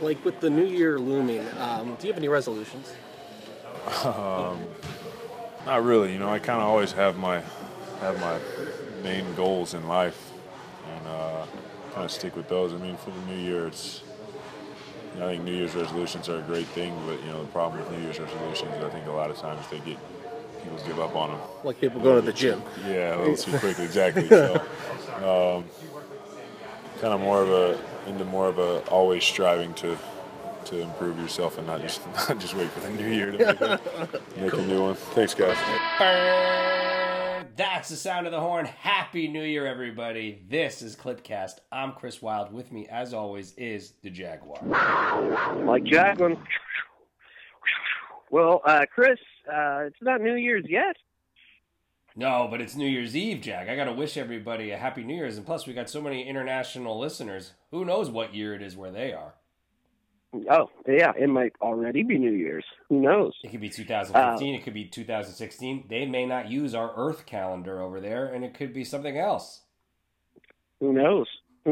Like with the new year looming, do you have any resolutions? Not really. I kind of always have my main goals in life, and kind of stick with those. I mean, for the new year, I think New Year's resolutions are a great thing, but the problem with New Year's resolutions, I think a lot of times people give up on them. Like people going to the gym. Yeah, a little too quickly, exactly. So, kind of more of a always striving to improve yourself and not just wait for the new year to make a new one. Thanks, guys. That's the sound of the horn. Happy New Year, everybody. This is Clipcast. I'm Chris Wilde. With me, as always, is the Jaguar. Like Jaguar. Well, Chris, it's not New Year's yet. No, but it's New Year's Eve, Jag. I got to wish everybody a Happy New Year's. And plus, we got so many international listeners. Who knows what year it is where they are? Oh, yeah, it might already be New Year's. Who knows? It could be 2015. It could be 2016. They may not use our Earth calendar over there, and it could be something else. Who knows?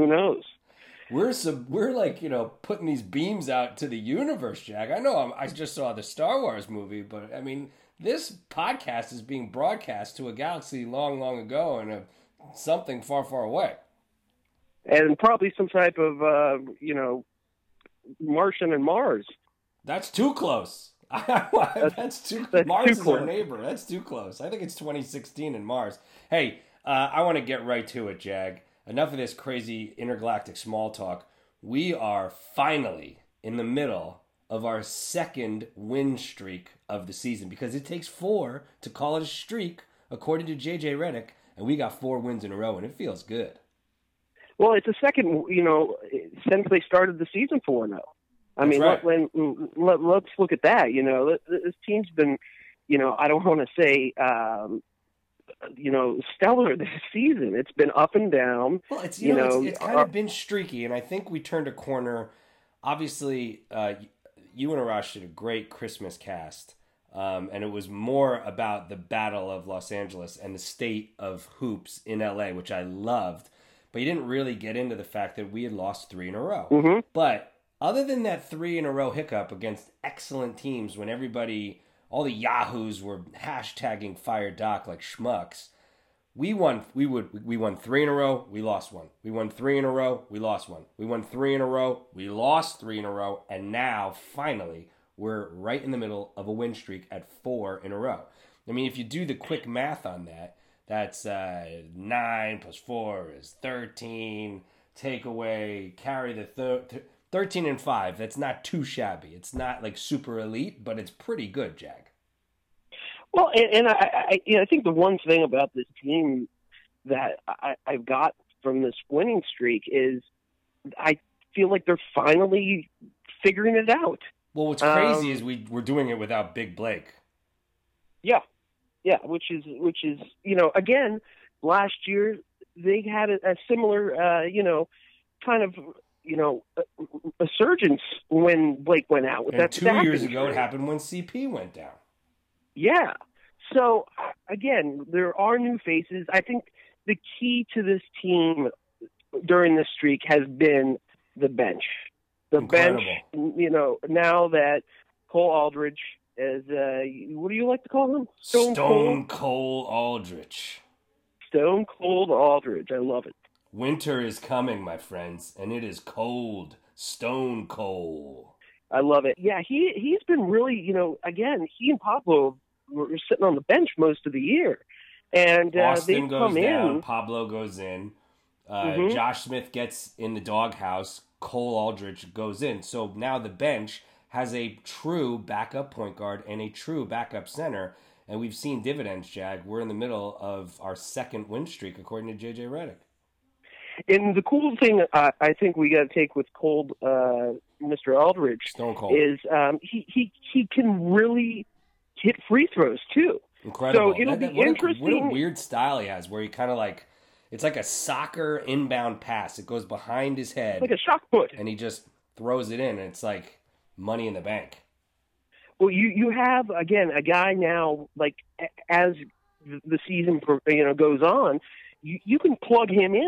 We're like, putting these beams out to the universe, Jag. I know I just saw the Star Wars movie, but, I mean, this podcast is being broadcast to a galaxy long, long ago and something far, far away. And probably some type of, Martian and Mars. That's too close. That's too Mars is our neighbor. That's too close. I think it's 2016 in Mars. Hey, I want to get right to it, Jag. Enough of this crazy intergalactic small talk. We are finally in the middle of our second win streak of the season, because it takes 4 to call it a streak, according to JJ Redick, and we got 4 wins in a row, and it feels good. Well, it's the second, since they started the season 4-0. I mean, right. let's look at that. This team's been, I don't want to say, stellar this season. It's been up and down. Well, it's kind of been streaky, and I think we turned a corner. Obviously, you and Arash did a great Christmas cast, and it was more about the Battle of Los Angeles and the state of hoops in LA, which I loved. But you didn't really get into the fact that we had lost 3 in a row. Mm-hmm. But other than that 3 in a row hiccup against excellent teams, when all the yahoos were hashtagging Fire Doc like schmucks, we won 3 in a row, we lost 1. We won 3 in a row, we lost 1. We won 3 in a row, we lost 3 in a row, and now finally we're right in the middle of a win streak at 4 in a row. I mean, if you do the quick math on that, that's 9 plus 4 is 13. Take away, carry the 13 and 5. That's not too shabby. It's not like super elite, but it's pretty good, Jag. Well, and I think the one thing about this team that I've got from this winning streak is I feel like they're finally figuring it out. Well, what's crazy is we're doing it without Big Blake. Yeah, which is again, last year they had a similar kind of a surgence when Blake went out. With and that 2 years ago, it happened when CP went down. Yeah. So again, there are new faces. I think the key to this team during this streak has been the bench. Incredible. Bench, now that Cole Aldrich is, what do you like to call him? Stone Cold Aldrich. Stone Cold Aldrich. I love it. Winter is coming, my friends, and it is cold. Stone cold. I love it. Yeah, he's been really, again, he and Pablo were sitting on the bench most of the year. And Austin they've goes come down, in. Pablo goes in. Mm-hmm. Josh Smith gets in the doghouse. Cole Aldrich goes in. So now the bench has a true backup point guard and a true backup center. And we've seen dividends, Jag. We're in the middle of our second win streak, according to JJ Redick. And the cool thing I think we got to take with Cold, Mr. Aldridge, Stone Cold, is he can really hit free throws too. Incredible. So it'll be interesting. What a weird style he has, where he kind of like, it's like a soccer inbound pass. It goes behind his head, like a shot put, and he just throws it in, and it's like money in the bank. Well, you have again a guy now, like as the season goes on, you can plug him in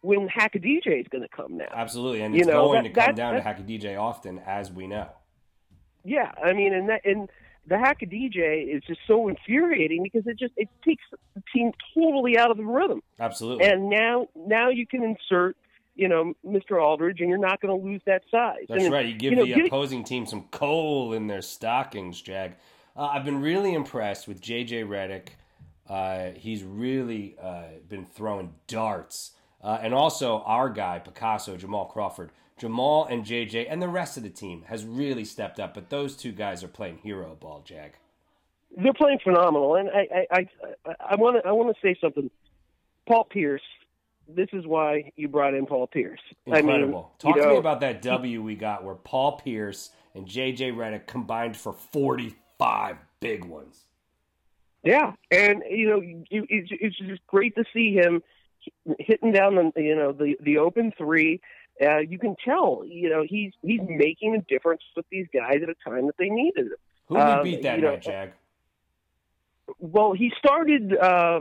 when Hackadj is going to come now. Absolutely, and it's going to come down to Hackadj often, as we know. Yeah, I mean, and the Hackadj is just so infuriating because it takes the team totally out of the rhythm. Absolutely. And now you can insert, Mr. Aldridge, and you're not going to lose that size. That's right. You give the opposing team some coal in their stockings, Jag. I've been really impressed with J.J. Redick. He's really been throwing darts. And also our guy, Picasso, Jamal Crawford. Jamal and JJ and the rest of the team has really stepped up, but those two guys are playing hero ball, Jag. They're playing phenomenal, and I want to say something. Paul Pierce, this is why you brought in Paul Pierce. Incredible. Talk to me about that W we got where Paul Pierce and JJ Redick combined for 45 big ones. Yeah, and it's just great to see him hitting down the open three. You can tell, he's making a difference with these guys at a time that they needed it. Who did beat that night, Jag? Well, he started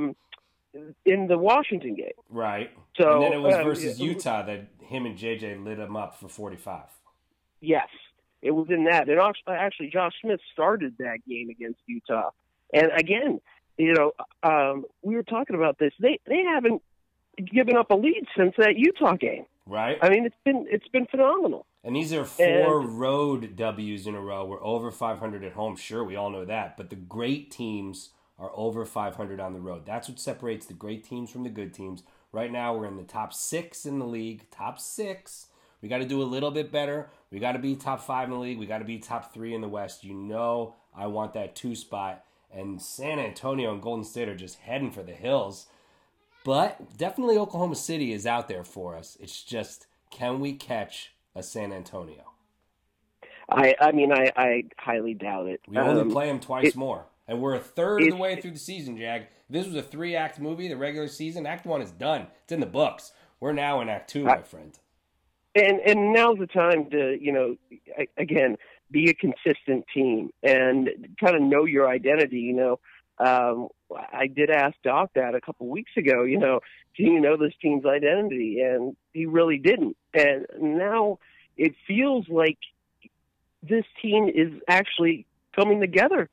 in the Washington game. Right. So, and then it was versus Utah that him and JJ lit him up for 45. Yes, it was in that. And actually, Josh Smith started that game against Utah. And again, we were talking about this. They haven't given up a lead since that Utah game. Right. I mean, it's been phenomenal. And these are 4 road W's in a row. We're over 500 at home. Sure, we all know that. But the great teams are over 500 on the road. That's what separates the great teams from the good teams. Right now, we're in the top 6 in the league. Top 6. We got to do a little bit better. We got to be top 5 in the league. We got to be top 3 in the West. I want that 2 spot. And San Antonio and Golden State are just heading for the hills. But definitely Oklahoma City is out there for us. It's just, can we catch a San Antonio? I highly doubt it. We only play them twice more. And we're a third of the way through the season, Jag. If this was a 3-act movie, the regular season, Act 1 is done. It's in the books. We're now in Act 2, my friend. And now's the time to, again, be a consistent team and kind of know your identity, I did ask Doc that a couple weeks ago, do you know this team's identity? And he really didn't. And now it feels like this team is actually coming together,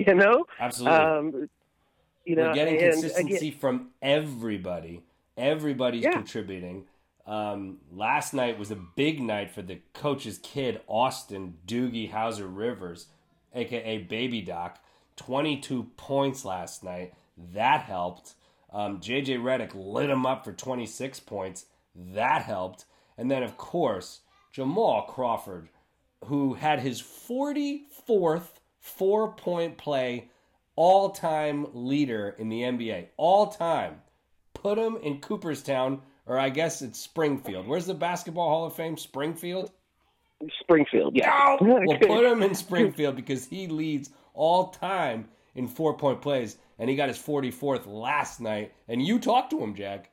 Absolutely. We're getting consistency from everybody. Everybody's contributing. Last night was a big night for the coach's kid, Austin Doogie Hauser Rivers, a.k.a. Baby Doc. 22 points last night. That helped. J.J. Redick lit him up for 26 points. That helped. And then, of course, Jamal Crawford, who had his 44th 4-point play, all-time leader in the NBA. All-time. Put him in Cooperstown, or I guess it's Springfield. Where's the Basketball Hall of Fame? Springfield? Springfield, yeah. Oh! Well, put him in Springfield because he leads all time in 4-point plays, and he got his 44th last night. And you talked to him, Jag.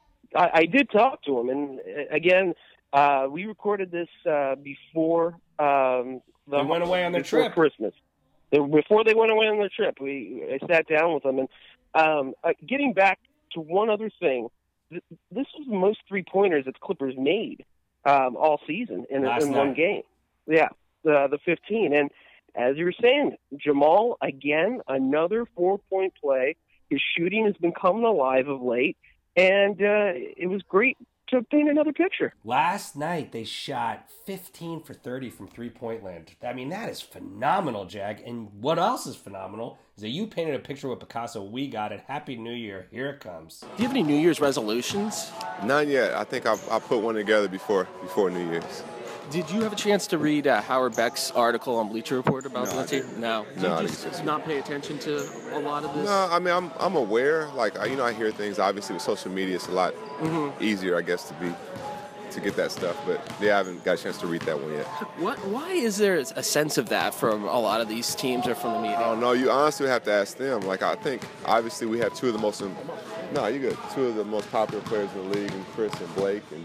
I did talk to him, and again, we recorded this before they went away on their trip. Christmas. Before they went away on their trip, I sat down with them, and getting back to one other thing, this was the most 3-pointers that the Clippers made all season in one game. Yeah, the 15, and as you were saying, Jamal, again, another 4-point play. His shooting has been coming alive of late, and it was great to paint another picture. Last night, they shot 15 for 30 from three-point land. I mean, that is phenomenal, Jag. And what else is phenomenal is that you painted a picture with Picasso. We got it. Happy New Year. Here it comes. Do you have any New Year's resolutions? None yet. I think I'll put one together before New Year's. Did you have a chance to read Howard Beck's article on Bleacher Report about the team? No. No, I did didn't. you just not pay attention to a lot of this? No, I mean I'm aware. Like I hear things. Obviously, with social media, it's a lot easier, I guess, to get that stuff. But I haven't got a chance to read that one yet. Why is there a sense of that from a lot of these teams or from the media? I don't know. You honestly have to ask them. Like I think obviously we have two of the most popular players in the league, and Chris and Blake, and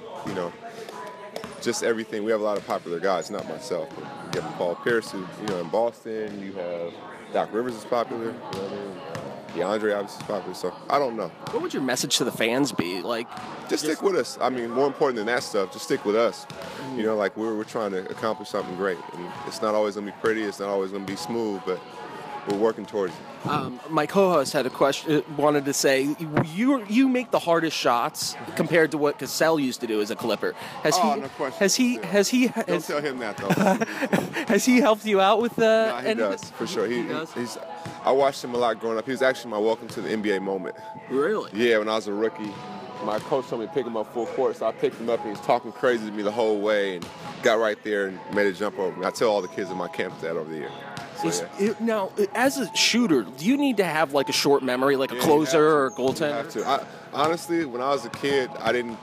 just everything. We have a lot of popular guys, not myself. But you have Paul Pierce, who, in Boston. You have Doc Rivers is popular. You know what I mean? DeAndre obviously is popular, so I don't know. What would your message to the fans be? Like, Just stick with us. I mean, more important than that stuff, just stick with us. You know, like we're trying to accomplish something great. And it's not always going to be pretty. It's not always going to be smooth, but we're working towards it. my co-host had a question, wanted to say, you make the hardest shots compared to what Cassell used to do as a Clipper. No question. Don't tell him that, though. has he helped you out with No, he any of does, it? for sure. He does? I watched him a lot growing up. He was actually my welcome to the NBA moment. Really? Yeah, when I was a rookie, my coach told me to pick him up full court, so I picked him up, and he was talking crazy to me the whole way, and got right there and made a jump over me. I tell all the kids in my camp that over the year. So, yeah. Now, as a shooter, do you need to have like a short memory, like a closer or a goaltender? You have to. Honestly, when I was a kid, I didn't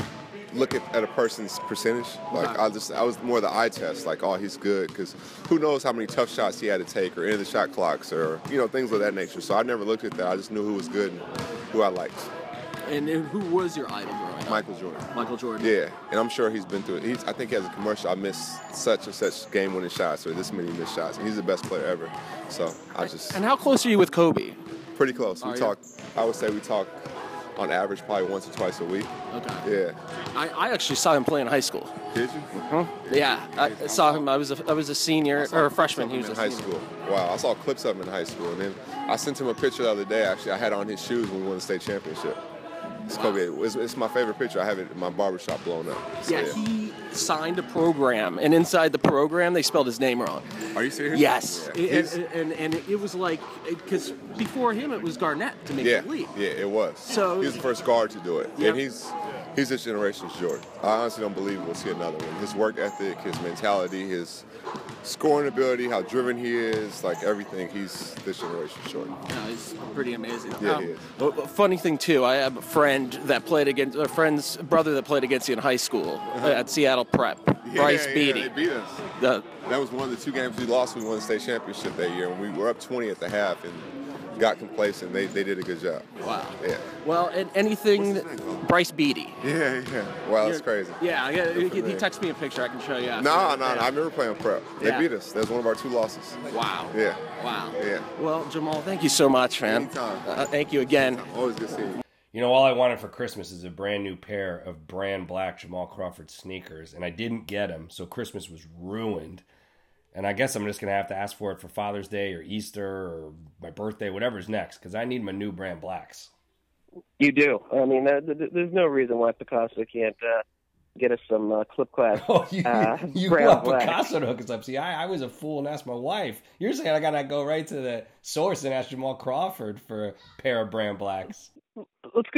look at a person's percentage. Like I was more the eye test. Like, oh, he's good, because who knows how many tough shots he had to take, or end of the shot clocks, or things of that nature. So I never looked at that. I just knew who was good and who I liked. And who was your idol growing up? Michael Jordan. Michael Jordan. Yeah, and I'm sure he's been through it. I think he has a commercial. I missed such and such game-winning shots, or this many missed shots, and he's the best player ever. So And how close are you with Kobe? pretty close. Are We you? talk. I would say we talk on average probably once or twice a week. Okay. Yeah. I actually saw him play in high school. Did you? Yeah, I saw him. I was a senior or a freshman. He was in a high senior. school. Wow, I saw clips of him in high school, and then I sent him a picture the other day. Actually, I had on his shoes when we won the state championship. It's Kobe. It's my favorite picture. I have it in my barbershop blown up. So, Yeah, he signed a program, and inside the program, they spelled his name wrong. Are you serious? Yes, Yeah. and it was like, because before him, it was Garnett to make the leap. Yeah, it was. So- he was the first guard to do it, Yep. and he's this generation's Jordan. I honestly don't believe we'll see another one. His work ethic, his mentality, his scoring ability, how driven he is, like everything. He's this generation's Jordan. No, he's pretty amazing. Yeah, he is. A funny thing too, I have a friend that played against a friend's brother that played against you in high school at Seattle Prep. Bryce Beatty. They beat us. That was one of the two games we lost. We won the state championship that year, and we were up 20 at the half and got complacent. They did a good job. Wow. Yeah. Well, and anything, What's his name? Bryce Beatty. Yeah. Wow, that's crazy. Yeah, he for them. texted me a picture. I can show you. No, Yeah. I remember playing prep. They Yeah. beat us. That was one of our 2 losses. Wow. Yeah. Wow. Yeah. Well, Jamal, thank you so much, man. Anytime. Thank you again. Always good seeing you. All I wanted for Christmas is a brand new pair of brand black Jamal Crawford sneakers, and I didn't get them, so Christmas was ruined. And I guess I'm just going to have to ask for it for Father's Day or Easter or my birthday, whatever's next, because I need my new brand blacks. You do. I mean, there's no reason why Picasso can't get us some clip class. Oh, you brown want black. Picasso to hook us up. See, I was a fool and asked my wife. You're saying I got to go right to the source and ask Jamal Crawford for a pair of brand blacks. Let's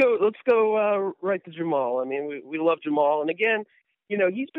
go right to Jamal. I mean, we love Jamal, and again, he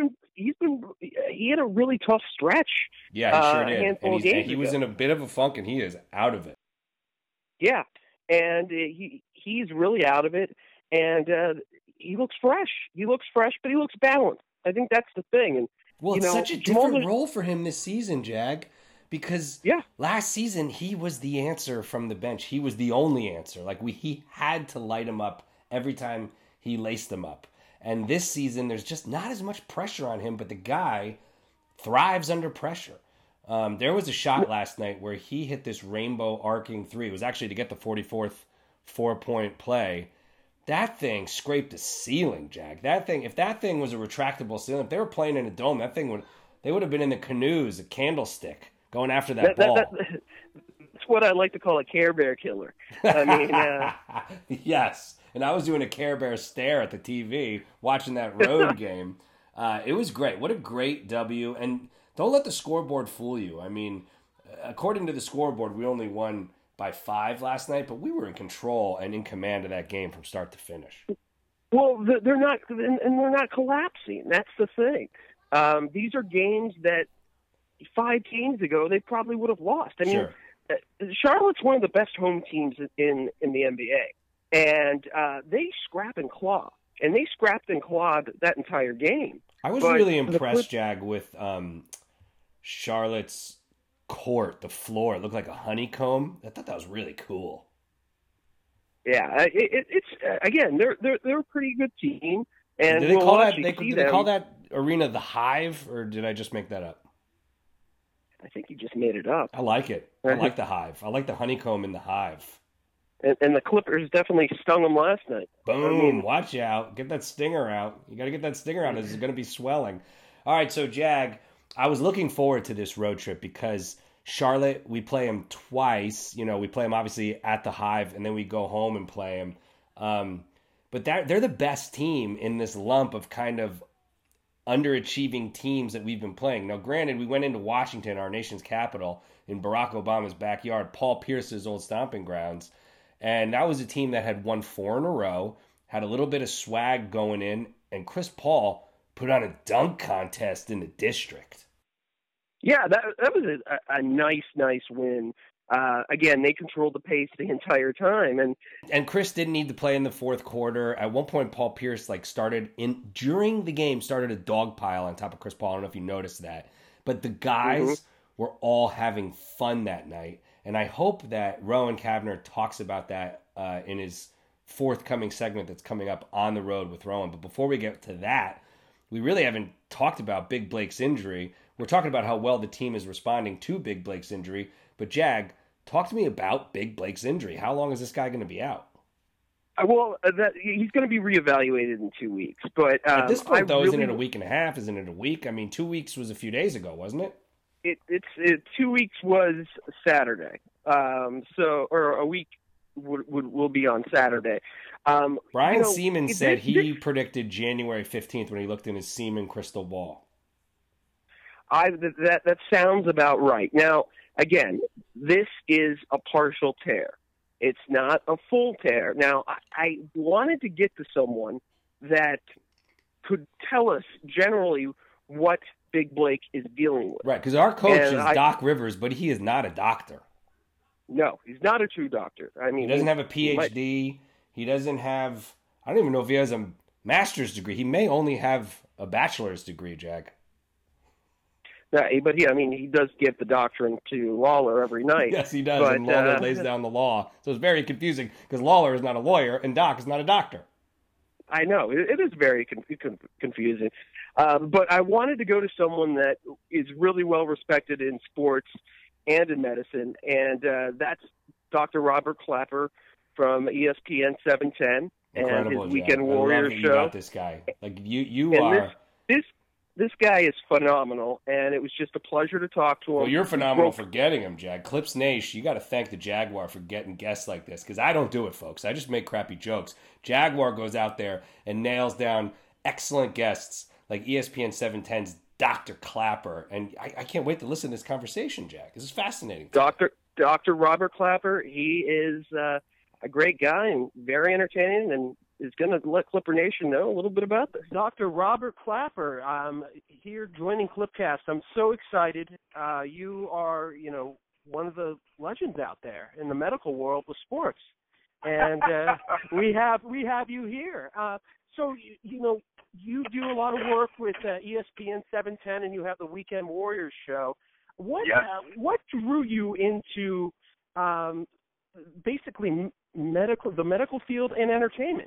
had a really tough stretch. Yeah, he sure a did. handful of And games he was ago. in a bit of a funk, and he is out of it. Yeah, and he's really out of it, and he looks fresh. He looks fresh, but he looks balanced. I think that's the thing. And Well, it's such a Jamal different was- role for him this season, Jag, because last season he was the answer from the bench. He was the only answer. Like he had to light him up every time he laced them up. And this season, there's just not as much pressure on him, but the guy thrives under pressure. There was a shot last night where he hit this rainbow arcing three. It was actually to get the 44th 4-point play. That thing scraped the ceiling, Jag. If that thing was a retractable ceiling, if they were playing in a dome, they would have been in the canoes, a candlestick, going after that ball. That's what I like to call a Care Bear killer. I mean, yes. And I was doing a Care Bear stare at the TV watching that road game. It was great. What a great W. And don't let the scoreboard fool you. I mean, according to the scoreboard, we only won by 5 last night, but we were in control and in command of that game from start to finish. well, they're not, and they're not collapsing. That's the thing. These are games that 5 games ago they probably would have lost. I mean, Sure. Charlotte's one of the best home teams in the NBA. And they scrap and claw. And they scrapped and clawed that entire game. I was But really the impressed, Jag, with Charlotte's court, the floor. It looked like a honeycomb. I thought that was really cool. Yeah, it's again, they're a pretty good team. And Did they we'll call that? actually see Did they them. call that arena the Hive, or did I just make that up? I think you just made it up. I like it. I like the Hive. I like the honeycomb in the Hive. And the Clippers definitely stung them last night. Boom! Watch out! Get that stinger out. You got to get that stinger out. It's going to be swelling. All right, so Jag, I was looking forward to this road trip because Charlotte, we play them twice. You know, we play them obviously at the Hive, and then we go home and play them. But they're the best team in this lump of kind of underachieving teams that we've been playing. Now, granted, we went into Washington, our nation's capital, in Barack Obama's backyard, Paul Pierce's old stomping grounds. And that was a team that had won 4 in a row, had a little bit of swag going in, and Chris Paul put on a dunk contest in the district. Yeah, that was a nice win. Again, they controlled the pace the entire time, and Chris didn't need to play in the fourth quarter. At one point, Paul Pierce during the game started a dog pile on top of Chris Paul. I don't know if you noticed that, but the guys were all having fun that night. And I hope that Rowan Kavner talks about that in his forthcoming segment that's coming up on the road with Rowan. But before we get to that, we really haven't talked about Big Blake's injury. We're talking about how well the team is responding to Big Blake's injury. But Jag, talk to me about Big Blake's injury. How long is this guy going to be out? Well, he's going to be reevaluated in 2 weeks. But at this point, though, isn't it a week and a half? Isn't it a week? I mean, 2 weeks was a few days ago, wasn't it? It's 2 weeks was Saturday, or a week will be on Saturday. Brian Seaman said he predicted January 15th when he looked in his Seaman crystal ball. That sounds about right. Now, again, this is a partial tear. It's not a full tear. Now, I wanted to get to someone that could tell us generally what Big Blake is dealing with. Right, because our coach is Doc Rivers, but he is not a doctor. No, he's not a true doctor. I mean, he doesn't have a PhD. He doesn't have, I don't even know if he has a master's degree. He may only have a bachelor's degree, Jag. Yeah, but he does give the doctrine to Lawler every night. Yes, he does, and Lawler lays down the law. So it's very confusing because Lawler is not a lawyer and Doc is not a doctor. I know. It is very confusing. But I wanted to go to someone that is really well respected in sports and in medicine, and that's Dr. Robert Clapper from ESPN 710 and his Weekend Warriors show. You got this guy. Like you are. This guy is phenomenal, and it was just a pleasure to talk to him. Well, you're phenomenal for getting him, Jag. Clips Nash, you got to thank the Jaguar for getting guests like this, because I don't do it, folks. I just make crappy jokes. Jaguar goes out there and nails down excellent guests like ESPN 710's Dr. Clapper, and I can't wait to listen to this conversation, Jag. This is fascinating. Dr. Robert Clapper, he is a great guy and very entertaining, and is going to let Clipper Nation know a little bit about this. Dr. Robert Clapper, here joining Clipcast. I'm so excited. You are, one of the legends out there in the medical world with sports, and we have you here. So you do a lot of work with ESPN 710, and you have the Weekend Warriors show. What drew you into basically the medical field and entertainment?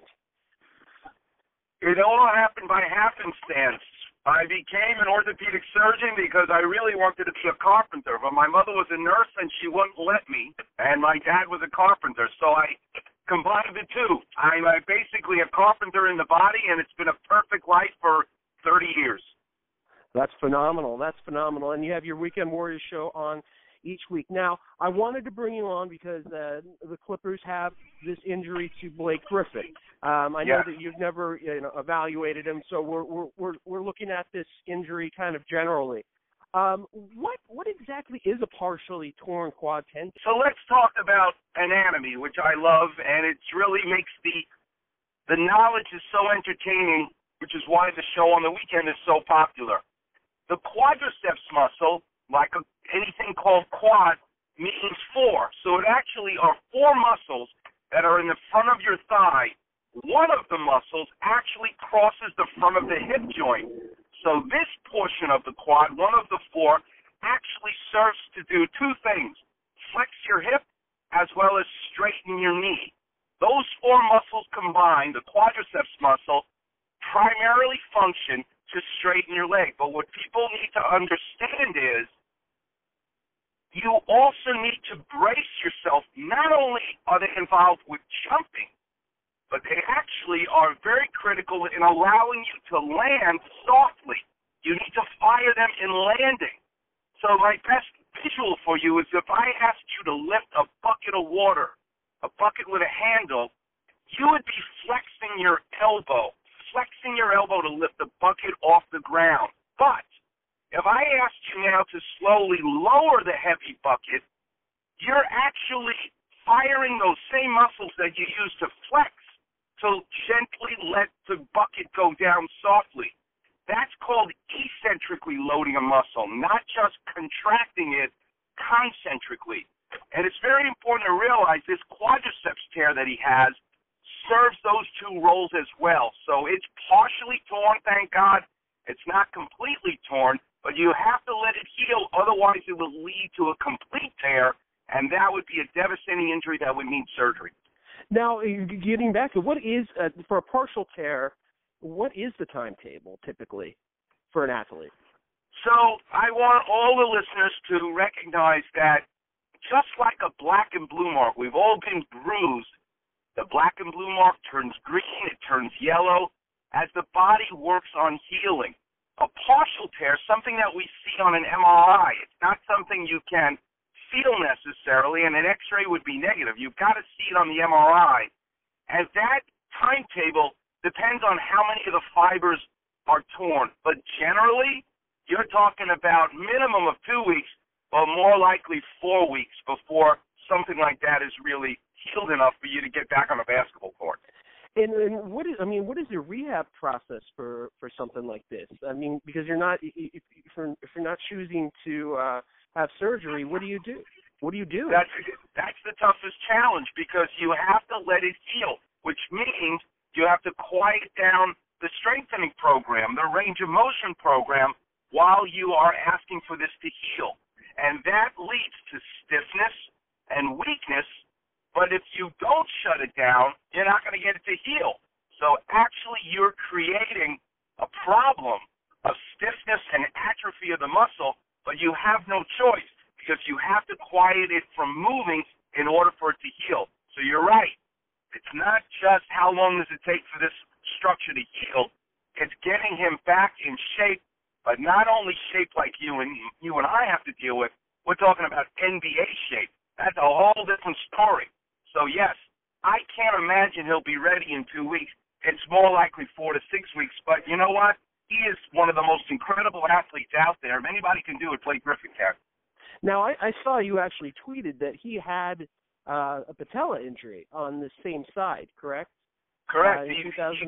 It all happened by happenstance. I became an orthopedic surgeon because I really wanted to be a carpenter, but my mother was a nurse and she wouldn't let me, and my dad was a carpenter, so I combined the two. I'm basically a carpenter in the body, and it's been a perfect life for 30 years. That's phenomenal. And you have your Weekend Warriors show on each week. Now, I wanted to bring you on because the Clippers have this injury to Blake Griffin. I know that you've never evaluated him, so we're looking at this injury kind of generally. What exactly is a partially torn quad tendon? So let's talk about anatomy, which I love, and it really makes the knowledge is so entertaining, which is why the show on the weekend is so popular. The quadriceps muscle, like anything called quad, means 4. So it actually are 4 muscles that are in the front of your thigh. One of the muscles actually crosses the front of the hip joint. So this portion of the quad, one of the 4, actually serves to do 2 things: flex your hip as well as straighten your knee. Those 4 muscles combined, the quadriceps muscle, primarily function to straighten your leg. But what people need to understand is you also need to brace yourself. Not only are they involved with jumping, but they actually are very critical in allowing you to land softly. You need to fire them in landing. So my best visual for you is if I asked you to lift a bucket of water, a bucket with a handle, you would be flexing your elbow to lift the bucket off the ground. But if I asked you now to slowly lower the heavy bucket, you're actually firing those same muscles that you use to flex to gently let the bucket go down softly. That's called eccentrically loading a muscle, not just contracting it concentrically. And it's very important to realize this quadriceps tear that he has serves those two roles as well. So it's partially torn, thank God. It's not completely torn, but you have to let it heal, otherwise it will lead to a complete tear, and that would be a devastating injury that would need surgery. Now, getting back to what is, for a partial tear, what is the timetable typically for an athlete? So I want all the listeners to recognize that just like a black and blue mark, we've all been bruised. The black and blue mark turns green, it turns yellow as the body works on healing. A partial tear, something that we see on an MRI. It's not something you can feel necessarily, and an X-ray would be negative. You've got to see it on the MRI. And that timetable depends on how many of the fibers are torn. But generally, you're talking about minimum of 2 weeks, but more likely 4 weeks before something like that is really healed enough for you to get back on a basketball court. And what is the rehab process for something like this? I mean, because you're not if you're not choosing to have surgery, what do you do? What do you do? That's the toughest challenge, because you have to let it heal, which means you have to quiet down the strengthening program, the range of motion program, while you are asking for this to heal. And that leads to stiffness and weakness. But if you don't shut it down, you're not going to get it to heal. So actually you're creating a problem of stiffness and atrophy of the muscle, but you have no choice because you have to quiet it from moving in order for it to heal. So you're right. It's not just how long does it take for this structure to heal. It's getting him back in shape, but not only shape like you and I have to deal with. We're talking about NBA shape. That's a whole different story. So, yes, I can't imagine he'll be ready in 2 weeks. It's more likely 4 to 6 weeks. But you know what? He is one of the most incredible athletes out there. If anybody can do it, Blake Griffin can. Now, I saw you actually tweeted that he had a patella injury on the same side, correct? Correct. In 2009?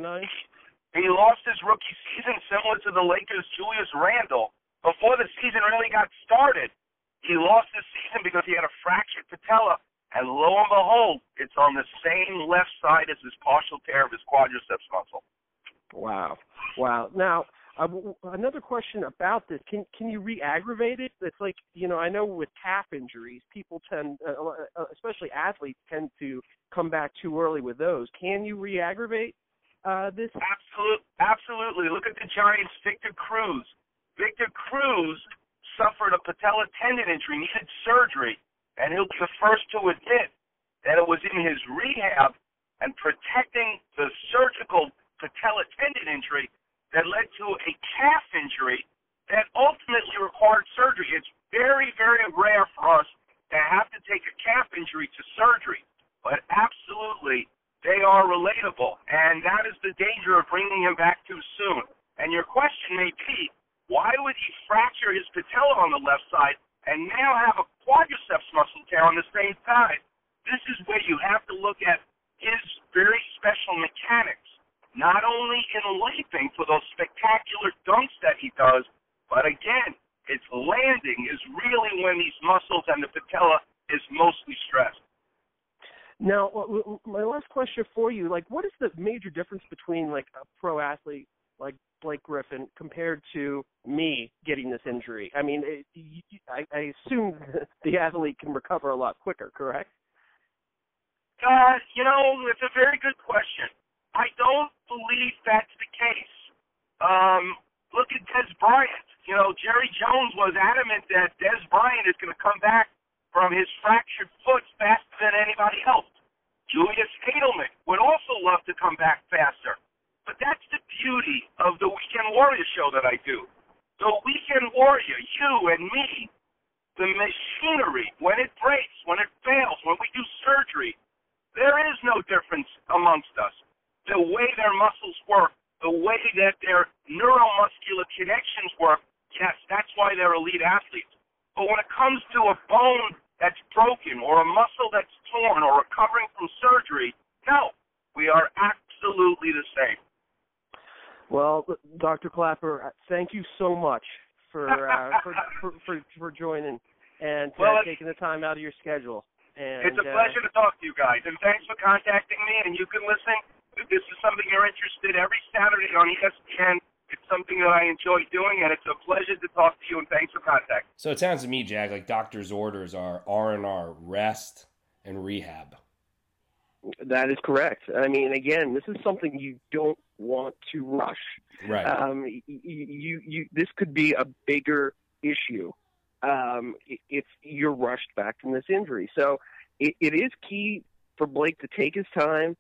He lost his rookie season similar to the Lakers' Julius Randle. Before the season really got started, he lost his season because he had a fractured patella. And lo and behold, it's on the same left side as his partial tear of his quadriceps muscle. Wow. Now, another question about this. Can you re-aggravate it? It's like, I know with calf injuries, people tend, especially athletes, tend to come back too early with those. Can you re-aggravate this? Absolutely. Look at the Giants' Victor Cruz. Victor Cruz suffered a patella tendon injury, needed surgery. And he'll be the first to admit that it was in his rehab and protecting the surgical patella tendon injury that led to a calf injury that ultimately required surgery. It's very, very rare for us to have to take a calf injury to surgery. But absolutely, they are relatable. And that is the danger of bringing him back too soon. And your question may be, why would he fracture his patella on the left side and now have a quadriceps muscle tear on the same side? This is where you have to look at his very special mechanics, not only in leaping for those spectacular dunks that he does, but again, its landing is really when these muscles and the patella is mostly stressed. Now, my last question for you, what is the major difference between, a pro athlete like Blake Griffin compared to me getting this injury? I mean, I assume the athlete can recover a lot quicker, correct? It's a very good question. I don't believe that's the case. Look at Des Bryant. Jerry Jones was adamant that Des Bryant is going to come back from his fractured foot faster than anybody else. Julius Edelman would also love to come back faster. But that's the beauty of the Weekend Warrior show that I do. The Weekend Warrior, you and me, the machinery, when it breaks, when it fails, when we do surgery, there is no difference amongst us. The way their muscles work, the way that their neuromuscular connections work, yes, that's why they're elite athletes. But when it comes to a bone that's broken or a muscle that's torn or recovering from surgery, no, we are absolutely the same. Well, Dr. Clapper, thank you so much for joining and taking the time out of your schedule. And, it's a pleasure to talk to you guys, and thanks for contacting me. And you can listen. If this is something you're interested in, every Saturday on ESPN. It's something that I enjoy doing, and it's a pleasure to talk to you, and thanks for contacting. So it sounds to me, Jag, like doctor's orders are R&R, rest and rehab. That is correct. I mean, again, this is something you don't want to rush. Right. This could be a bigger issue if you're rushed back from this injury. So it is key for Blake to take his time.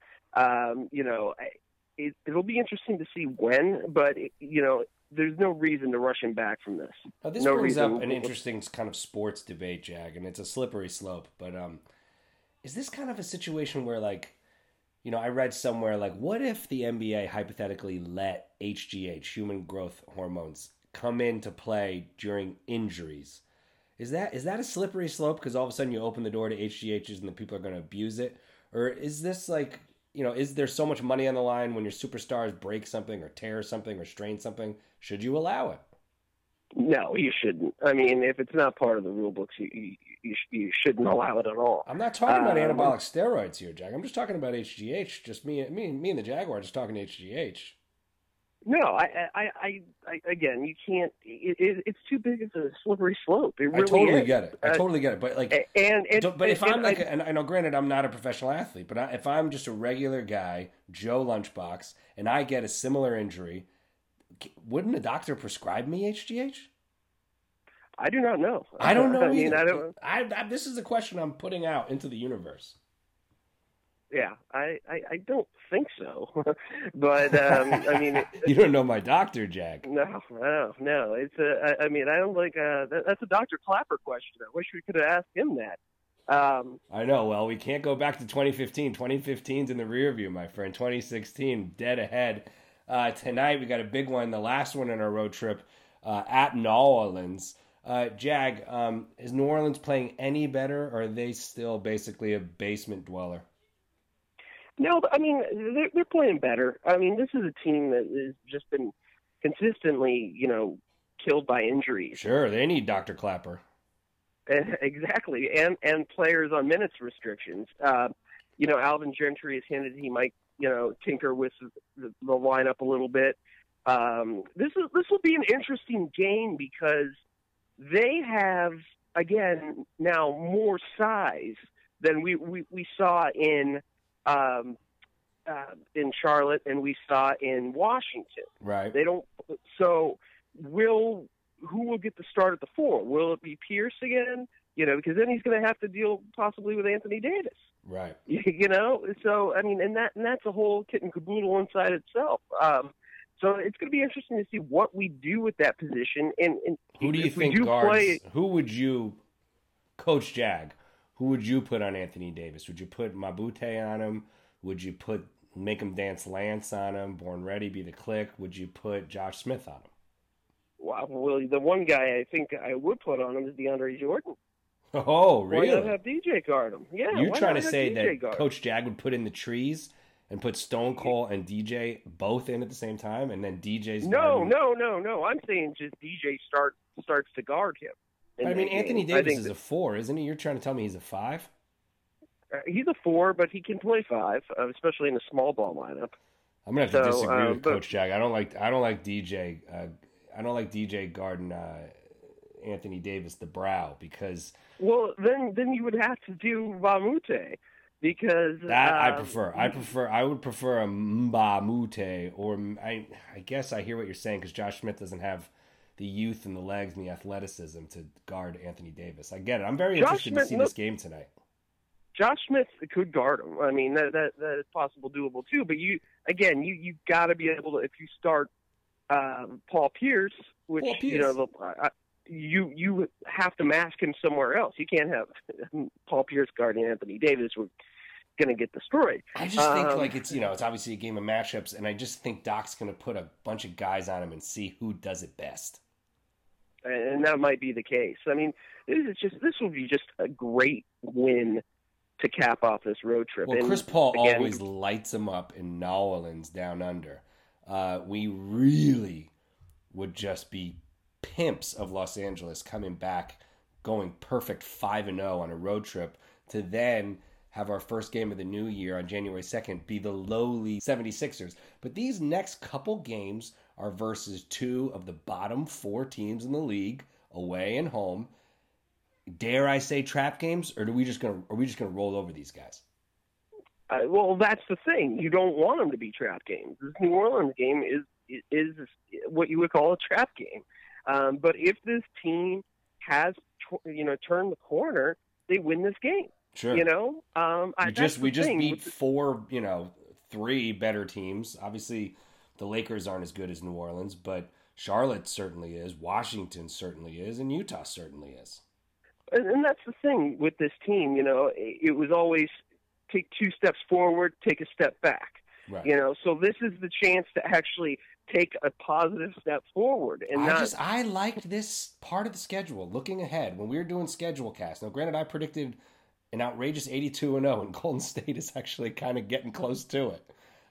It'll be interesting to see when, but there's no reason to rush him back from this. Now, this brings up an interesting kind of sports debate, Jag, and it's a slippery slope. But is this kind of a situation where, I read somewhere, what if the NBA hypothetically let HGH, human growth hormones, come into play during injuries? Is that a slippery slope because all of a sudden you open the door to HGHs and the people are going to abuse it? Or is this is there so much money on the line when your superstars break something or tear something or strain something? Should you allow it? No, you shouldn't. I mean, if it's not part of the rule books, you shouldn't allow it at all. I'm not talking about anabolic steroids here, Jag. I'm just talking about HGH. Just me and the Jaguar just talking HGH. No, I again, you can't. It's too big of a slippery slope. It really I totally is. get it. I totally get it. But but if I'm and I know, granted, I'm not a professional athlete, but if I'm just a regular guy, Joe Lunchbox, and I get a similar injury, wouldn't a doctor prescribe me HGH? I do not know. I don't know. I don't. This is a question I'm putting out into the universe. Yeah, I don't think so. But I mean, you don't know my doctor, Jag. No. It's I mean, I don't like. That's a Dr. Clapper question. I wish we could have asked him that. I know. Well, we can't go back to 2015. 2015's in the rear view, my friend. 2016 dead ahead. Tonight we got a big one, the last one in our road trip at New Orleans. Jag, is New Orleans playing any better, or are they still basically a basement dweller? No, I mean, they're playing better. I mean, this is a team that has just been consistently, killed by injuries. Sure, they need Dr. Clapper. Exactly, and players on minutes restrictions. Alvin Gentry has hinted he might, tinker with the lineup a little bit. This will be an interesting game because they have, again, now more size than we saw in Charlotte and we saw in Washington. Right. They don't. So who will get the start at the 4? Will it be Pierce again? Because then he's going to have to deal possibly with Anthony Davis. Right. So I mean, and that's a whole kit and caboodle inside itself. So it's going to be interesting to see what we do with that position. And who do you think guards? Who would you, Coach Jag? Who would you put on Anthony Davis? Would you put Mabute on him? Would you make him dance Lance on him? Born Ready, be the click? Would you put Josh Smith on him? Well, the one guy I think I would put on him is DeAndre Jordan. Oh, really? Why not have DJ guard him? Yeah. You're trying to say that Coach Jag would put in the trees and put Stone Cold and DJ both in at the same time, and then DJ's No. I'm saying just DJ starts to guard him. I mean, Anthony Davis is a 4, isn't he? You're trying to tell me he's a 5? He's a 4, but he can play 5, especially in a small ball lineup. I'm gonna have to disagree with Coach Jag. I don't like DJ. I don't like DJ guarding Anthony Davis the brow because. Well, then you would have to do Mbamute because that I prefer. I would prefer a Mbamute, or I guess I hear what you're saying because Josh Smith doesn't have the youth and the legs and the athleticism to guard Anthony Davis. I get it. I'm very Josh interested to see this game tonight. Josh Smith could guard him. I mean, that is possible, doable too. But you got to be able to, if you start Paul Pierce, which you have to mask him somewhere else. You can't have Paul Pierce guarding Anthony Davis. We're going to get destroyed. I just think it's obviously a game of matchups, and I just think Doc's going to put a bunch of guys on him and see who does it best. And that might be the case. I mean, this will be just a great win to cap off this road trip. Well, and Chris Paul again, always lights them up in New Orleans down under. We really would just be pimps of Los Angeles coming back, going perfect 5-0 on a road trip to then have our first game of the new year on January 2nd be the lowly 76ers. But these next couple games are versus two of the bottom 4 teams in the league, away and home. Dare I say trap games, or are we just gonna roll over these guys? Well, that's the thing. You don't want them to be trap games. This New Orleans game is what you would call a trap game. But if this team has turned the corner, they win this game. Sure. We just beat 3 better teams. Obviously, the Lakers aren't as good as New Orleans, but Charlotte certainly is. Washington certainly is, and Utah certainly is. And that's the thing with this team. It was always take 2 steps forward, take a step back. Right. So this is the chance to actually take a positive step forward. And I liked this part of the schedule. Looking ahead, when we were doing schedule cast. Now, granted, I predicted an outrageous 82-0, and Golden State is actually kind of getting close to it.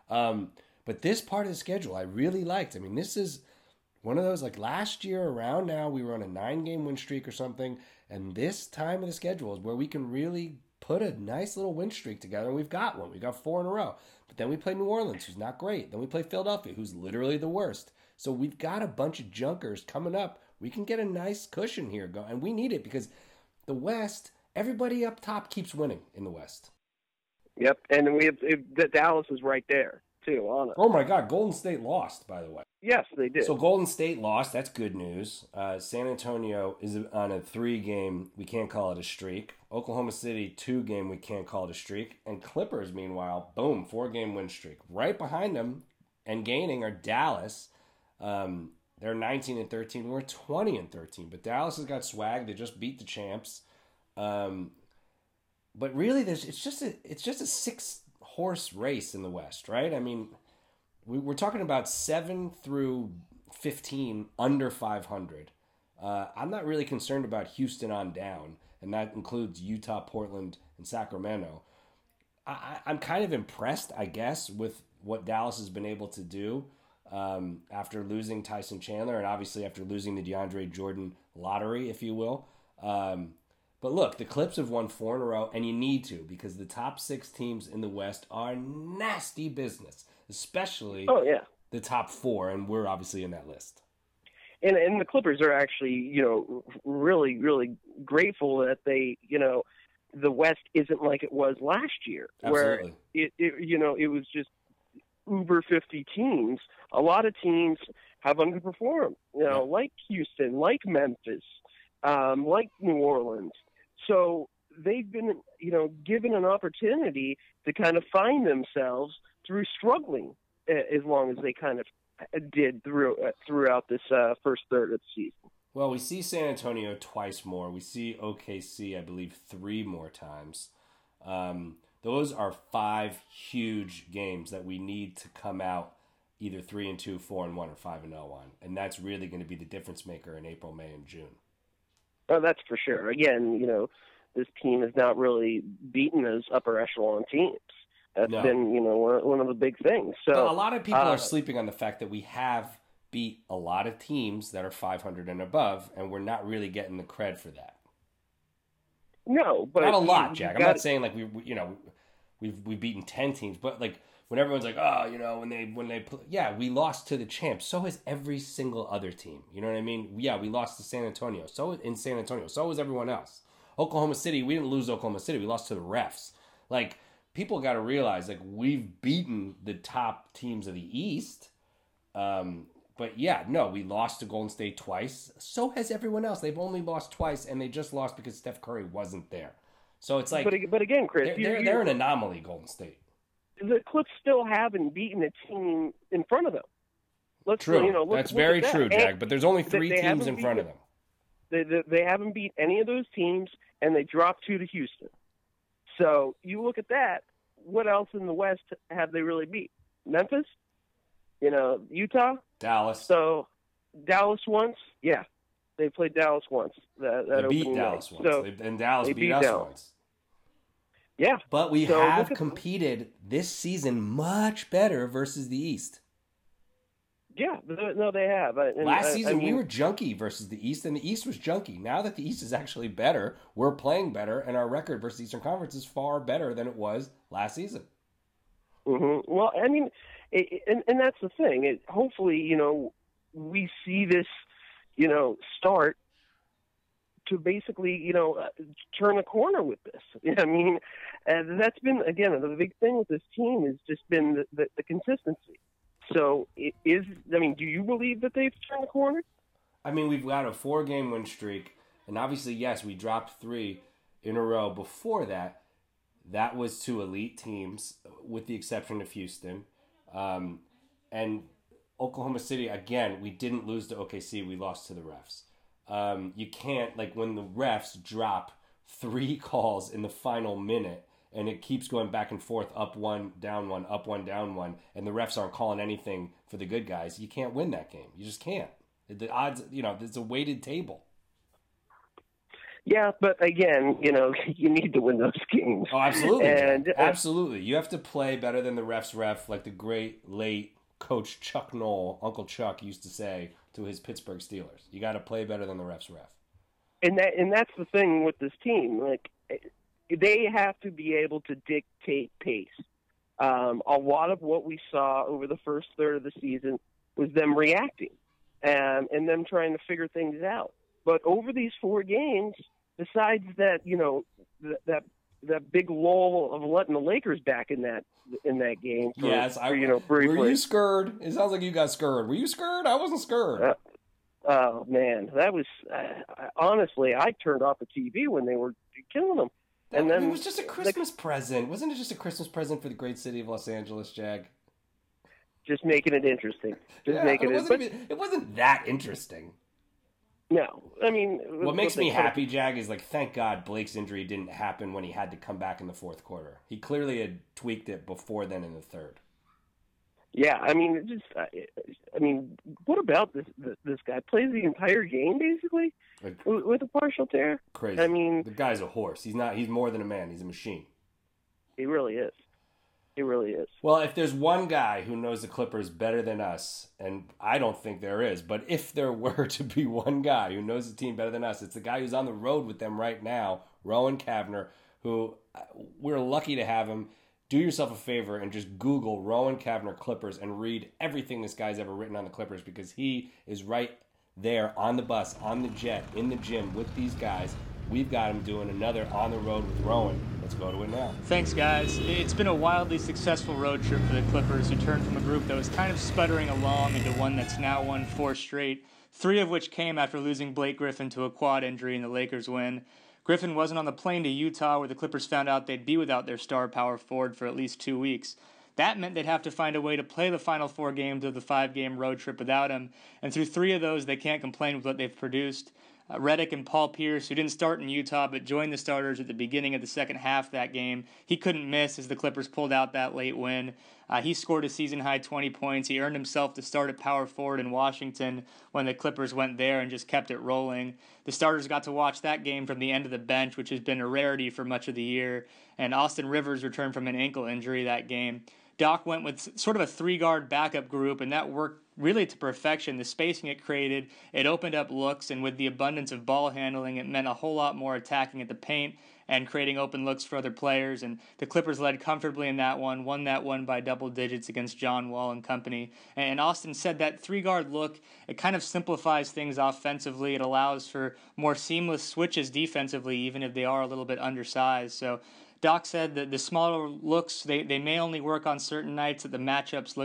But this part of the schedule, I really liked. I mean, this is one of those, like last year around now, we were on a 9-game win streak or something, and this time of the schedule is where we can really put a nice little win streak together, and we've got one. We've got 4 in a row. But then we play New Orleans, who's not great. Then we play Philadelphia, who's literally the worst. So we've got a bunch of junkers coming up. We can get a nice cushion here, and we need it because the West, everybody up top keeps winning in the West. Yep, and we have Dallas is right there too on it. Oh my God, Golden State lost, by the way. Yes, they did. So Golden State lost. That's good news. San Antonio is on a 3-game. We can't call it a streak. Oklahoma City 2-game. We can't call it a streak. And Clippers, meanwhile, boom, 4-game win streak. Right behind them and gaining are Dallas. They're 19-13. We're 20-13. But Dallas has got swag. They just beat the champs. But really, it's just a 6-horse race in the West, right? I mean, we're talking about 7 through 15 under 500. I'm not really concerned about Houston on down, and that includes Utah, Portland, and Sacramento. I'm kind of impressed, I guess, with what Dallas has been able to do after losing Tyson Chandler and obviously after losing the DeAndre Jordan lottery, if you will. But look, the Clips have won 4 in a row, and you need to because the top 6 teams in the West are nasty business. Especially the top 4, and we're obviously in that list. And the Clippers are actually, really, really grateful that they, the West isn't like it was last year, Absolutely. Where it was just uber 50 teams. A lot of teams have underperformed, like Houston, like Memphis, like New Orleans. So they've been, given an opportunity to kind of find themselves through struggling as long as they kind of did throughout this first third of the season. Well, we see San Antonio twice more. We see OKC, I believe, 3 more times. Those are 5 huge games that we need to come out either 3-2, 4-1, or 5-0 on. And that's really going to be the difference maker in April, May, and June. Oh, that's for sure. Again, this team has not really beaten those upper echelon teams. That's been, one of the big things. So a lot of people are sleeping on the fact that we have beat a lot of teams that are 500 and above, and we're not really getting the cred for that. No, but not a lot, Jack. I'm not saying like we've beaten 10 teams, but like when everyone's like, when they play, we lost to the champs. So has every single other team. You know what I mean? Yeah, we lost to San Antonio. So in San Antonio, so was everyone else. Oklahoma City, we didn't lose Oklahoma City. We lost to the refs. Like, people got to realize, like, we've beaten the top teams of the East, But yeah, no, we lost to Golden State twice. So has everyone else. They've only lost twice, and they just lost because Steph Curry wasn't there. So it's like, but again, Chris, they're an anomaly, Golden State. The Clips still haven't beaten a team in front of them. True. That's very true, Jack. But there's only 3 teams in front of them. They haven't beat any of those teams, and they dropped 2 to Houston. So you look at that. What else in the West have they really beat? Memphis? Utah? Dallas. So Dallas once? Yeah. They played Dallas once. They beat Dallas once. And Dallas beat us once. Yeah. But we have competed this season much better versus the East. Yeah, no, they have. Last season, we were junky versus the East, and the East was junky. Now that the East is actually better, we're playing better, and our record versus the Eastern Conference is far better than it was last season. Mm-hmm. Well, I mean, and that's the thing. Hopefully, we see this, start to basically, turn a corner with this. I mean, and that's been, again, the big thing with this team has just been the consistency. So, do you believe that they've turned the corner? I mean, we've got a 4-game win streak, and obviously, yes, we dropped 3 in a row before that. That was to elite teams, with the exception of Houston. And Oklahoma City, again, we didn't lose to OKC, we lost to the refs. You can't, when the refs drop 3 calls in the final minute, and it keeps going back and forth, up 1, down 1, up 1, down 1, and the refs aren't calling anything for the good guys, you can't win that game. You just can't. The odds, it's a weighted table. Yeah, but again, you need to win those games. Oh, absolutely. And absolutely. You have to play better than the refs ref, like the great late coach Chuck Noll, Uncle Chuck, used to say to his Pittsburgh Steelers. You got to play better than the refs ref. And that's the thing with this team. They have to be able to dictate pace. A lot of what we saw over the first third of the season was them reacting and them trying to figure things out. But over these 4 games, besides that, that big lull of letting the Lakers back in that game. Briefly. Were you scared? It sounds like you got scared. Were you scared? I wasn't scared. Oh man, that was honestly, I turned off the TV when they were killing them. And then it was just a Christmas present. Wasn't it just a Christmas present for the great city of Los Angeles, Jag? Just making it interesting. It wasn't that interesting. No, I mean... What makes me happy, Jag, is thank God Blake's injury didn't happen when he had to come back in the 4th quarter. He clearly had tweaked it before then in the 3rd. Yeah, I mean, what about this guy? Plays the entire game, basically, with a partial tear? Crazy. I mean... The guy's a horse. He's more than a man. He's a machine. He really is. He really is. Well, if there's one guy who knows the Clippers better than us, and I don't think there is, but if there were to be one guy who knows the team better than us, it's the guy who's on the road with them right now, Rowan Cavner, who we're lucky to have him. Do yourself a favor and just Google Rowan Cavner Clippers and read everything this guy's ever written on the Clippers, because he is right there on the bus, on the jet, in the gym with these guys. We've got him doing another On the Road with Rowan. Let's go to it now. Thanks, guys. It's been a wildly successful road trip for the Clippers, who turned from a group that was kind of sputtering along into one that's now won 4 straight, 3 of which came after losing Blake Griffin to a quad injury in the Lakers win. Griffin wasn't on the plane to Utah, where the Clippers found out they'd be without their star power forward for at least 2 weeks. That meant they'd have to find a way to play the final 4 games of the 5-game road trip without him, and through 3 of those, they can't complain with what they've produced. Redick and Paul Pierce, who didn't start in Utah but joined the starters at the beginning of the second half of that game, he couldn't miss as the Clippers pulled out that late win. He scored a season-high 20 points. He earned himself to start at power forward in Washington when the Clippers went there and just kept it rolling. The starters got to watch that game from the end of the bench, which has been a rarity for much of the year, and Austin Rivers returned from an ankle injury that game. Doc went with sort of a 3-guard backup group, and that worked really to perfection. The spacing it created, it opened up looks, and with the abundance of ball handling, it meant a whole lot more attacking at the paint and creating open looks for other players. And the Clippers led comfortably in that one, won that one by double digits against John Wall and company. And Austin said that 3-guard look, it kind of simplifies things offensively. It allows for more seamless switches defensively, even if they are a little bit undersized. So Doc said that the smaller looks, they may only work on certain nights, that the matchups look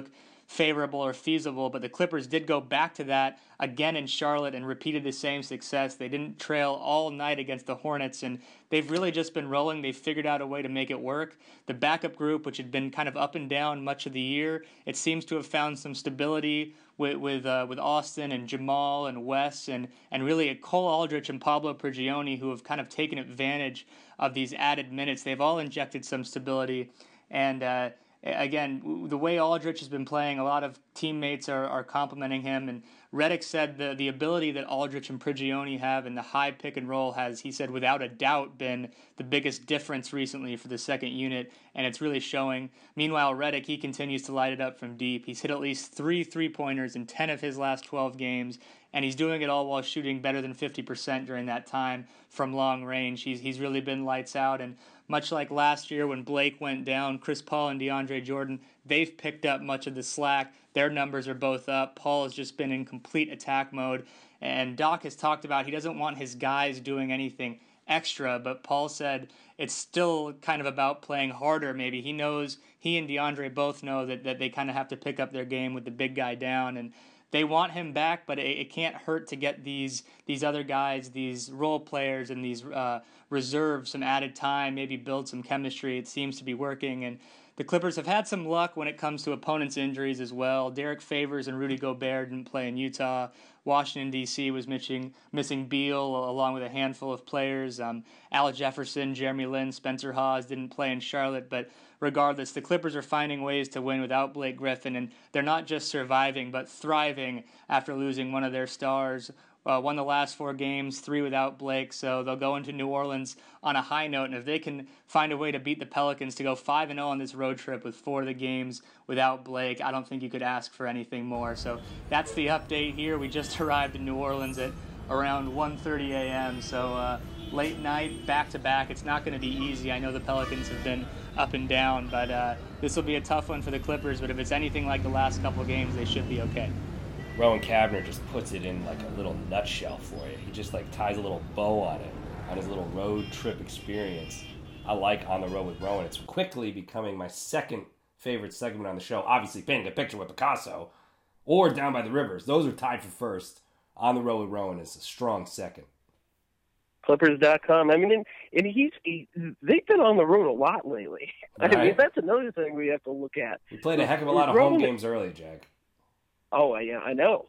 favorable or feasible, but the Clippers did go back to that again in Charlotte and repeated the same success. They didn't trail all night against the Hornets, and they've really just been rolling. They've figured out a way to make it work. The backup group, which had been kind of up and down much of the year, it seems to have found some stability with Austin and Jamal and Wes and really Cole Aldrich and Pablo Prigioni, who have kind of taken advantage of these added minutes. They've all injected some stability, and again, the way Aldrich has been playing, a lot of teammates are complimenting him. And Redick said the ability that Aldrich and Prigioni have in the high pick and roll has, he said, without a doubt been the biggest difference recently for the second unit, and it's really showing. Meanwhile, Redick, he continues to light it up from deep. He's hit at least 3 3-pointers in 10 of his last 12 games, and he's doing it all while shooting better than 50% during that time from long range. He's really been lights out, and much like last year when Blake went down, Chris Paul and DeAndre Jordan, they've picked up much of the slack. Their numbers are both up. Paul has just been in complete attack mode. And Doc has talked about he doesn't want his guys doing anything extra, but Paul said it's still kind of about playing harder maybe. He knows, he and DeAndre both know that they kind of have to pick up their game with the big guy down, and they want him back, but it can't hurt to get these other guys, these role players and these reserves some added time, maybe build some chemistry. It seems to be working, and the Clippers have had some luck when it comes to opponents' injuries as well. Derek Favors and Rudy Gobert didn't play in Utah. Washington, D.C. was missing Beal along with a handful of players. Al Jefferson, Jeremy Lin, Spencer Hawes didn't play in Charlotte, but regardless, the Clippers are finding ways to win without Blake Griffin, and they're not just surviving but thriving after losing one of their stars. Won the last 4 games, 3 without Blake, so they'll go into New Orleans on a high note, and if they can find a way to beat the Pelicans to go 5-0 on this road trip with 4 of the games without Blake, I don't think you could ask for anything more. So that's the update here. We just arrived in New Orleans at around 1:30 a.m., so late night, back-to-back. It's not going to be easy. I know the Pelicans have been up and down, but this will be a tough one for the Clippers, but if it's anything like the last couple games, they should be okay. Rowan Cavner just puts it in like a little nutshell for you. He just like ties a little bow on it, on his little road trip experience. I like On the Road with Rowan. It's quickly becoming my second favorite segment on the show. Obviously, Painting a Picture with Picasso or Down by the Rivers. Those are tied for first. On the Road with Rowan is a strong second. Clippers.com. I mean, and they've been on the road a lot lately. Right. I mean, that's another thing we have to look at. We played a heck of a lot of home games early, Jack. Oh, yeah, I know.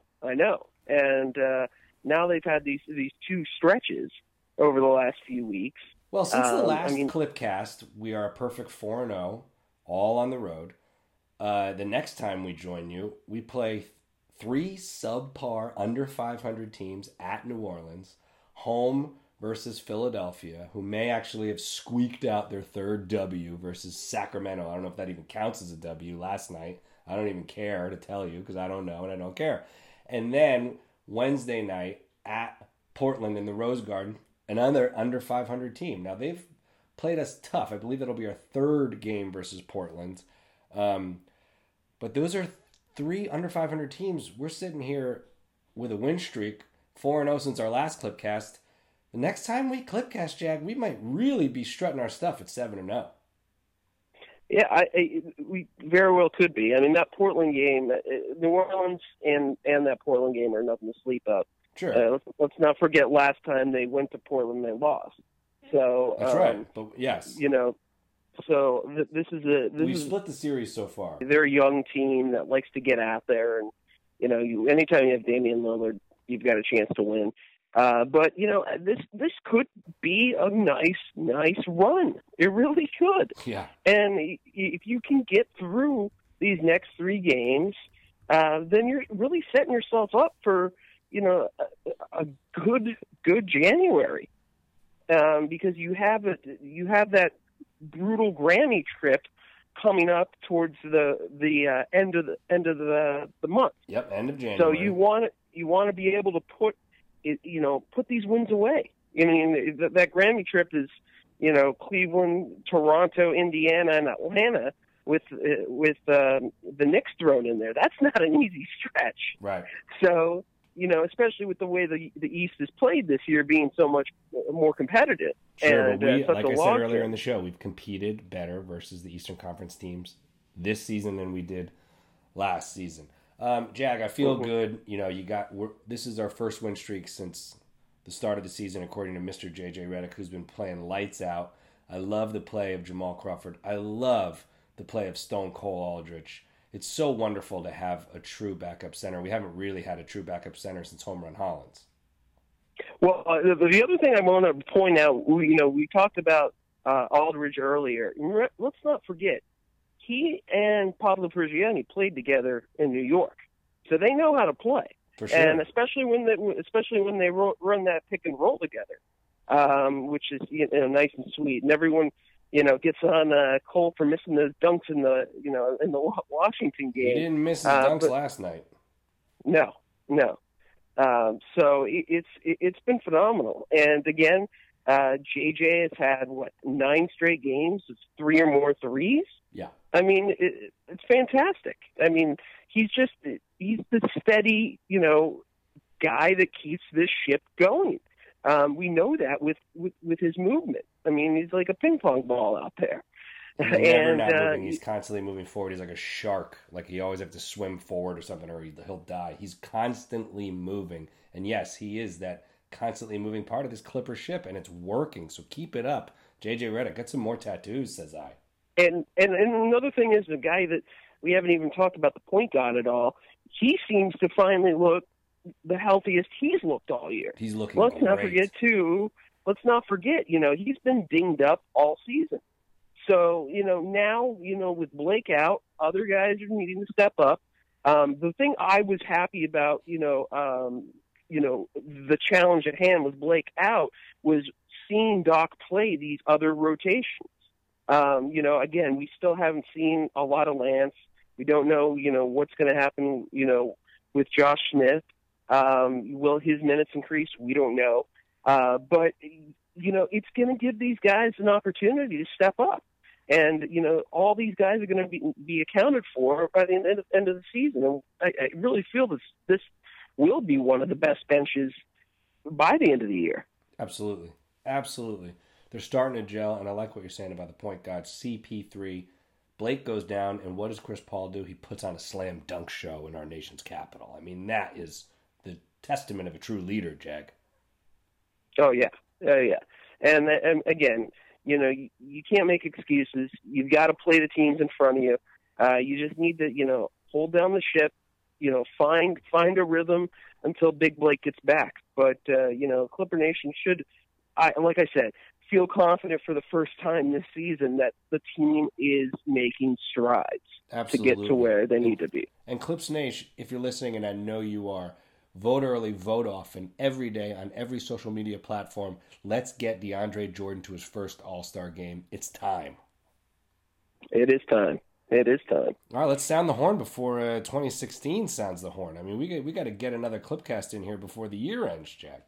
And now they've had these 2 stretches over the last few weeks. Well, since the last Clipcast, we are a perfect 4-0, all on the road. The next time we join you, we play 3 subpar, under 500 teams at New Orleans, home versus Philadelphia, who may actually have squeaked out their 3rd W versus Sacramento. I don't know if that even counts as a W last night. I don't even care to tell you because I don't know and I don't care. And then Wednesday night at Portland in the Rose Garden, another under 500 team. Now, they've played us tough. I believe that'll be our 3rd game versus Portland. But those are 3 under 500 teams. We're sitting here with a win streak, 4-0 since our last Clipcast. The next time we Clipcast, Jag, we might really be strutting our stuff at 7-0. Yeah, we very well could be. I mean, that Portland game, New Orleans and that Portland game are nothing to sleep up. Sure. Let's not forget last time they went to Portland, they lost. So that's right. But yes, so this is we split the series so far. They're a young team that likes to get out there, and anytime you have Damian Lillard, you've got a chance to win. But this could be a nice run. It really could. Yeah. And if you can get through these next 3 games, then you're really setting yourself up for a good January, because you have that brutal Grammy trip coming up towards the end of the month. Yep, end of January. So you want to be able to put these wins away. I mean, that Grammy trip is, Cleveland, Toronto, Indiana, and Atlanta with the Knicks thrown in there. That's not an easy stretch. Right. So, especially with the way the East is played this year being so much more competitive. Sure, and, but like I said earlier in the show, we've competed better versus the Eastern Conference teams this season than we did last season. Jag, I feel good. You know, this is our first win streak since the start of the season, according to Mr. JJ Redick, who's been playing lights out. I love the play of Jamal Crawford. I love the play of Stone Cold Aldrich. It's so wonderful to have a true backup center. We haven't really had a true backup center since Home Run Hollins. Well, the other thing I want to point out, we talked about Aldridge earlier. Let's not forget, he and Pablo Prigioni played together in New York, so they know how to play. For sure. And especially when they run that pick and roll together, which is nice and sweet, and everyone gets on Cole for missing those dunks in the Washington game. He didn't miss his dunks last night. No. So it's been phenomenal, and again, JJ has had 9 straight games of 3 or more threes. Yeah, I mean it's fantastic. I mean he's the steady guy that keeps this ship going. We know that with his movement. I mean he's like a ping pong ball out there. He's never not moving. He's constantly moving forward. He's like a shark. Like he always have to swim forward or something, or he'll die. He's constantly moving, and yes, he is that constantly moving part of this Clipper ship, and it's working. So keep it up, JJ Redick. Get some more tattoos, says I. And another thing is the guy that we haven't even talked about, the point guard at all. He seems to finally look the healthiest he's looked all year. He's looking. Let's great. not forget. He's been dinged up all season. So, now, with Blake out, other guys are needing to step up. The thing I was happy about, the challenge at hand with Blake out was seeing Doc play these other rotations. Again, we still haven't seen a lot of Lance. We don't know, what's going to happen, with Josh Smith. Will his minutes increase? We don't know. But, it's going to give these guys an opportunity to step up. And, all these guys are going to be accounted for by the end of the season. And I really feel this will be one of the best benches by the end of the year. Absolutely. Absolutely. They're starting to gel, and I like what you're saying about the point guard, CP3. Blake goes down, and what does Chris Paul do? He puts on a slam dunk show in our nation's capital. I mean, that is the testament of a true leader, Jag. Oh, yeah. And again, you can't make excuses. You've got to play the teams in front of you. You just need to, hold down the ship, find a rhythm until Big Blake gets back. But, Clipper Nation should, like I said, feel confident for the first time this season that the team is making strides. Absolutely. To get to where they need to be. And Clips Nation, if you're listening, and I know you are, vote early, vote often, every day on every social media platform. Let's get DeAndre Jordan to his first All-Star game. It's time. It is time. All right, let's sound the horn before 2016 sounds the horn. I mean, we got to get another Clipcast in here before the year ends, Jack.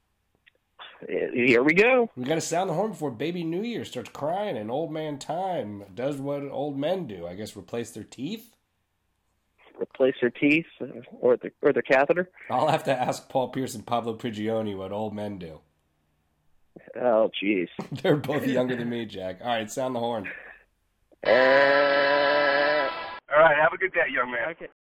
Here we go. We got to sound the horn before Baby New Year starts crying and Old Man Time does what old men do. I guess replace their teeth. Replace their teeth or their catheter. I'll have to ask Paul Pierce and Pablo Prigioni what old men do. Oh, jeez. They're both younger than me, Jack. All right, sound the horn. All right, have a good day, young man. Okay.